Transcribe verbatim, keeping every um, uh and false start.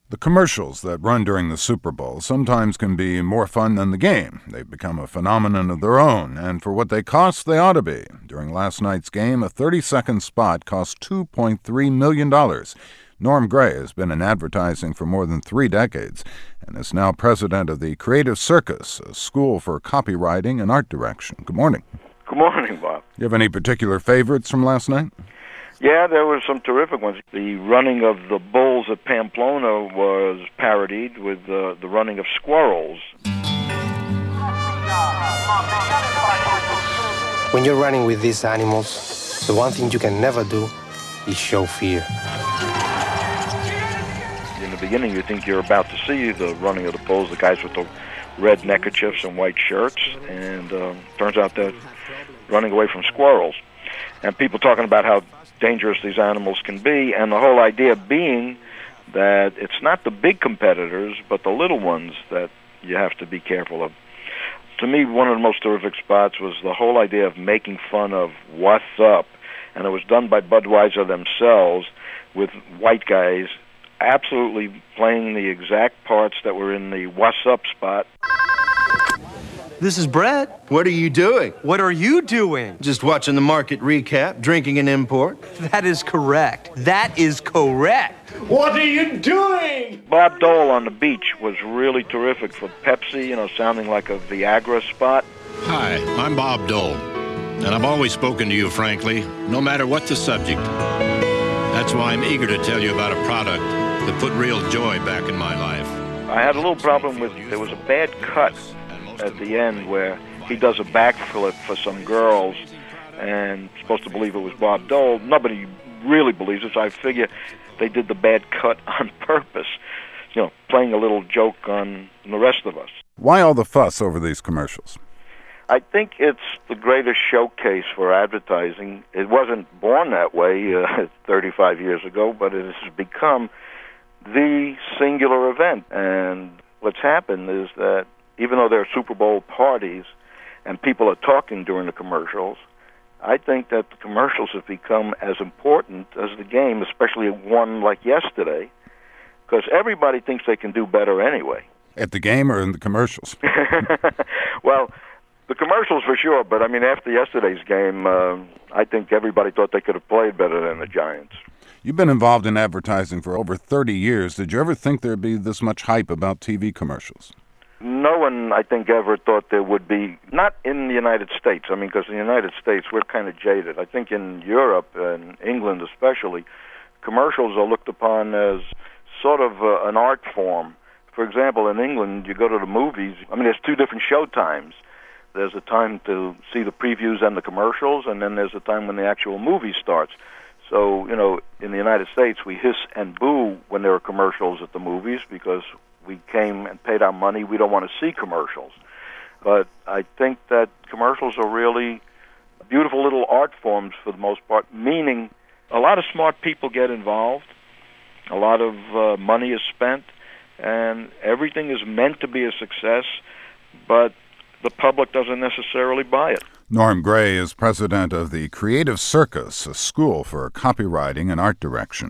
The commercials that run during the Super Bowl sometimes can be more fun than the game. They've become a phenomenon of their own, and for what they cost, they ought to be. During last night's game, a thirty-second spot cost two point three million dollars. Norm Gray has been in advertising for more than three decades and is now president of the Creative Circus, a school for copywriting and art direction. Good morning. Good morning, Bob. You have any particular favorites from last night? Yeah, there were some terrific ones. The running of the bulls at Pamplona was parodied with uh, the running of squirrels. When you're running with these animals, the one thing you can never do is show fear. In the beginning, you think you're about to see the running of the bulls, the guys with the red neckerchiefs and white shirts, and uh, turns out they're running away from squirrels. And people talking about how dangerous these animals can be, and the whole idea being that it's not the big competitors, but the little ones that you have to be careful of. To me, one of the most terrific spots was the whole idea of making fun of What's Up, and it was done by Budweiser themselves with white guys absolutely playing the exact parts that were in the What's Up spot. This is Brett. What are you doing? What are you doing? Just watching the market recap, drinking an import. That is correct. That is correct. What are you doing? Bob Dole on the beach was really terrific for Pepsi, you know, sounding like a Viagra spot. Hi, I'm Bob Dole, and I've always spoken to you frankly, no matter what the subject. That's why I'm eager to tell you about a product that put real joy back in my life. I had a little problem with, there was a bad cut at the end where he does a backflip for some girls and supposed to believe it was Bob Dole. Nobody really believes it, so I figure they did the bad cut on purpose, you know, playing a little joke on the rest of us. Why all the fuss over these commercials? I think it's the greatest showcase for advertising. It wasn't born that way uh, thirty-five years ago, but it has become the singular event. And what's happened is that even though there are Super Bowl parties and people are talking during the commercials, I think that the commercials have become as important as the game, especially one like yesterday, because everybody thinks they can do better anyway. At the game or in the commercials? Well, the commercials for sure, but I mean, after yesterday's game, uh, I think everybody thought they could have played better than the Giants. You've been involved in advertising for over thirty years. Did you ever think there'd be this much hype about T V commercials? No one, I think, ever thought there would be, not in the United States. I mean, because in the United States, we're kind of jaded. I think in Europe, and England especially, commercials are looked upon as sort of uh, an art form. For example, in England, you go to the movies, I mean, there's two different show times. There's a time to see the previews and the commercials, and then there's a time when the actual movie starts. So, you know, in the United States, we hiss and boo when there are commercials at the movies because we came and paid our money. We don't want to see commercials. But I think that commercials are really beautiful little art forms for the most part, meaning a lot of smart people get involved, a lot of uh, money is spent, and everything is meant to be a success, but the public doesn't necessarily buy it. Norm Gray is president of the Creative Circus, a school for copywriting and art direction.